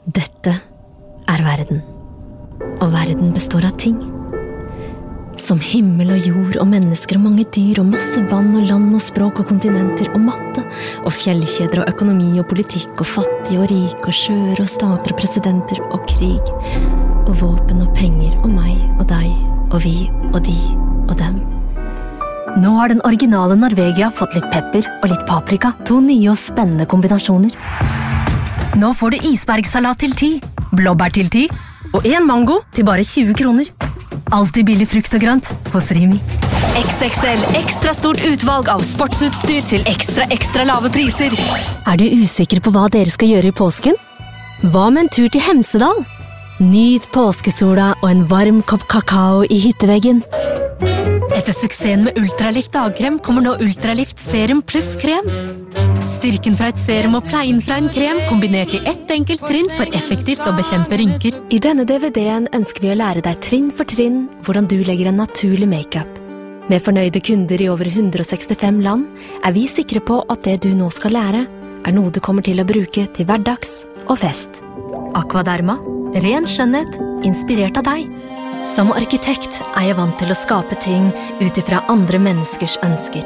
Dette verden. Og verden består av ting. Som himmel og jord og mennesker og mange dyr og masse vann og land og språk og kontinenter og matte og fjellkjeder og økonomi og politikk og fattig og rik og sjøer og stater og presidenter og krig og våpen og penger og meg og deg og vi og de og dem. Nå har den originale Norvegia fått litt pepper og litt paprika, 2 nye og spennende kombinasjoner. Nå får du isbergsalat til 10, blåbær til 10 og 1 mango til bare 20 kroner. Alltid billig frukt og grønt hos Rimi. XXL, ekstra stort utvalg av sportsutstyr til ekstra lave priser. Du usikker på hva dere skal gjøre i påsken? Hva med en tur til Hemsedal? Nyt påskesola og en varm kopp kakao i hytteveggen. Etter suksessen med Ultralift dagkrem kommer nå Ultralift Serum Plus krem. Styrken fra et serum og pleien fra en krem kombinert i ett enkelt trinn for effektivt å bekjempe rynker. I denne DVD-en ønsker vi å lære deg trinn for trinn hvordan du legger en naturlig make-up. Med fornøyde kunder i over 165 land vi sikre på at det du nå skal lære noe du kommer til å bruke til hverdags og fest. Aquaderma, ren skjønnhet, inspirert av deg. Som arkitekt jeg vant til å skape ting utifra andre menneskers ønsker.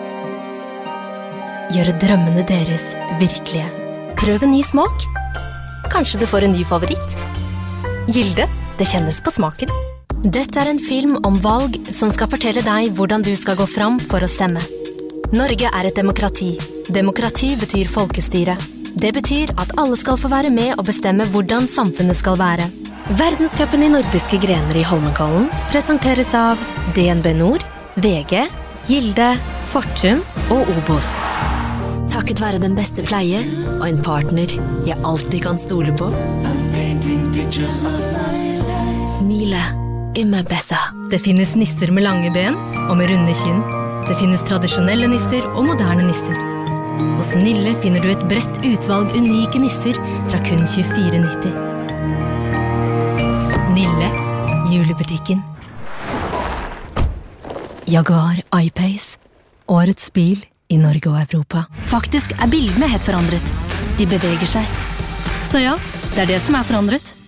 Gjøre drømmene deres virkelige. Prøv en ny smak. Kanskje du får en ny favoritt. Gilde, det kjennes på smaken. Dette en film om valg som skal fortelle deg hvordan du skal gå fram for å stemme. Norge et demokrati. Demokrati betyr folkestyre. Det betyr at alle skal få være med og bestemme hvordan samfunnet skal være. Verdenscupen i nordiske grener i Holmenkollen presenteres av DNB Nord, VG, Gilde, Fortum og Obos. Takket være den beste pleie og en partner jeg alltid kan stole på. Miele, immer besser. Det finnes nisser med lange ben og med runde kinn. Det finnes tradisjonelle nisser og moderne nisser. Hos Nille finner du et bredt utvalg unike nisser fra kun 24,90. Nille, julebutikken. Jaguar I-Pace, årets bil i Norge og Europa. Faktisk bildene helt forandret. De beveger seg. Så ja, det det som forandret.